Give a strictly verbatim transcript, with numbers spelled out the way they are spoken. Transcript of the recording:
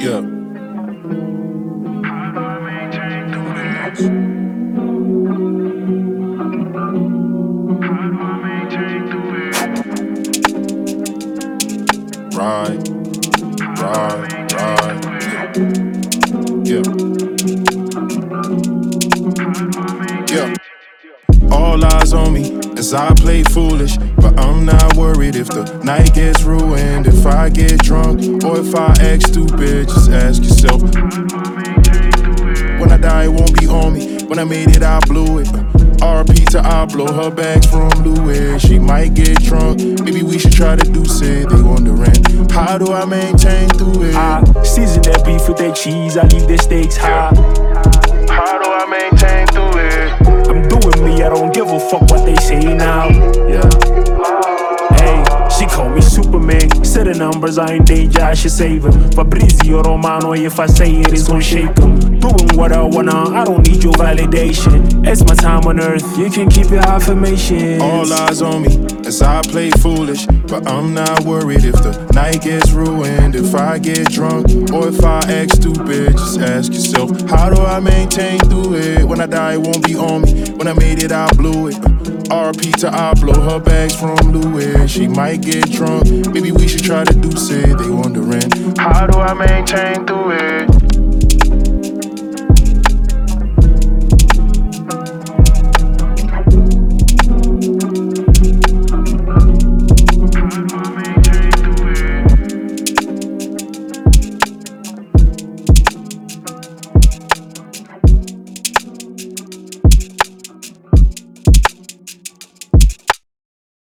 Yeah. Right, right, right. Yeah. Yeah. All eyes on me as I play foolish, but I'm not worried if the night gets ruined, if I get drunk, or if I act stupid. Just ask yourself. When I die, it won't be on me. When I made it, I blew it. R P to I blow her bags from Louis. She might get drunk. Maybe we should try to do it. They wondering, how do I maintain through it? I season that beef with that cheese. I leave the stakes high. How do I maintain through it? I'm doing me. I don't give a fuck what they say now. Yeah. Hey, she call me Superman. Said the numbers are in danger, I should save him. Fabrizio Romano, if I say it, it's gon' shake him. Doing what I wanna, I don't need your validation. It's my time on earth, you can keep your affirmations. All eyes on me as I play foolish, but I'm not worried if the night gets ruined, if I get drunk, or if I act stupid. Just ask yourself, how do I maintain through it? When I die, it won't be on me. When I made it, I blew it. R P to I blow her bags from Louis. She might get drunk, maybe we should try to do it. They wondering, how do I maintain through it?